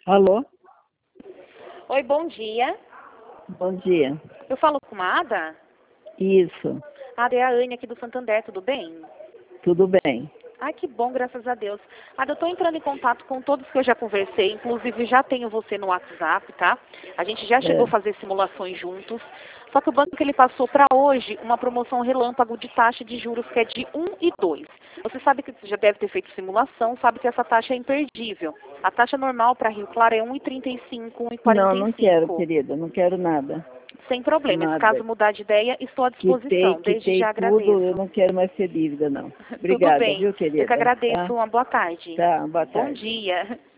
Alô? Oi, bom dia. Bom dia. Eu falo com a Ada? Isso, Ada, é a Anne aqui do Santander, tudo bem? tudo bem. Ai, que bom, graças a Deus. Ada, eu estou entrando em contato com todos que eu já conversei, inclusive já tenho você no WhatsApp, tá? A gente já chegou a fazer simulações juntos, só que o banco ele passou para hoje uma promoção relâmpago de taxa de juros que é de 1 e 2. Você sabe que você já deve ter feito simulação, sabe que essa taxa é imperdível. A taxa normal para Rio Claro é 1,35, Não, não quero, 1,45. querida, não quero nada. Sem problemas. Nada. Caso mudar de ideia, estou à disposição. Desde Quitei já tudo, eu agradeço. não quero mais ser dívida, não. Tudo Obrigada, bem. viu, Eu que querida? agradeço. Tá? Uma boa tarde. Tá, boa Bom tarde. dia.